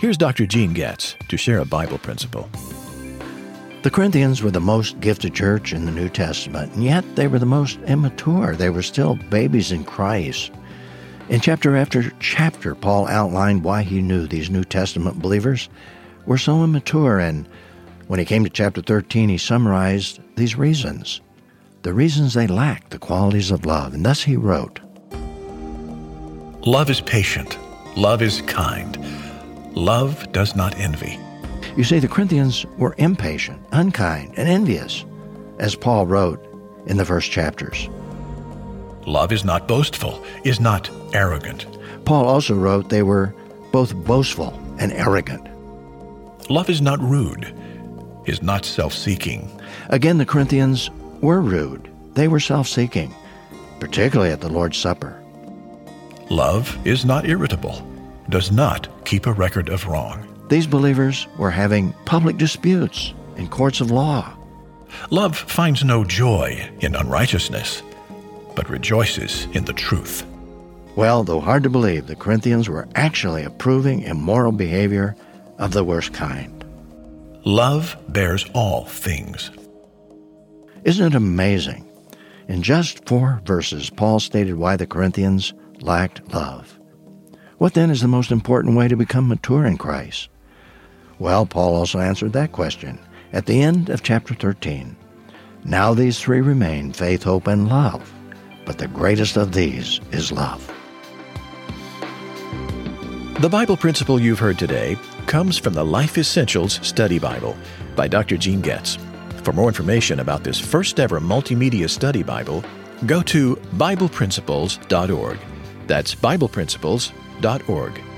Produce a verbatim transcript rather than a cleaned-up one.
Here's Doctor Gene Getz to share a Bible principle. The Corinthians were the most gifted church in the New Testament, and yet they were the most immature. They were still babies in Christ. In chapter after chapter, Paul outlined why he knew these New Testament believers were so immature, and when he came to chapter thirteen, he summarized these reasons. The reasons they lacked the qualities of love, and thus he wrote, Love is patient. Love is kind. Love does not envy. You see, the Corinthians were impatient, unkind, and envious, as Paul wrote in the first chapters. Love is not boastful, is not arrogant. Paul also wrote they were both boastful and arrogant. Love is not rude, is not self-seeking. Again, the Corinthians were rude. They were self-seeking, particularly at the Lord's Supper. Love is not irritable, does not keep a record of wrong. These believers were having public disputes in courts of law. Love finds no joy in unrighteousness, but rejoices in the truth. Well, though hard to believe, the Corinthians were actually approving immoral behavior of the worst kind. Love bears all things. Isn't it amazing? In just four verses, Paul stated why the Corinthians lacked love. What then is the most important way to become mature in Christ? Well, Paul also answered that question at the end of chapter thirteen. Now these three remain, faith, hope, and love. But the greatest of these is love. The Bible principle you've heard today comes from the Life Essentials Study Bible by Doctor Gene Getz. For more information about this first-ever multimedia study Bible, go to Bible Principles dot org. That's Bible Principles dot org.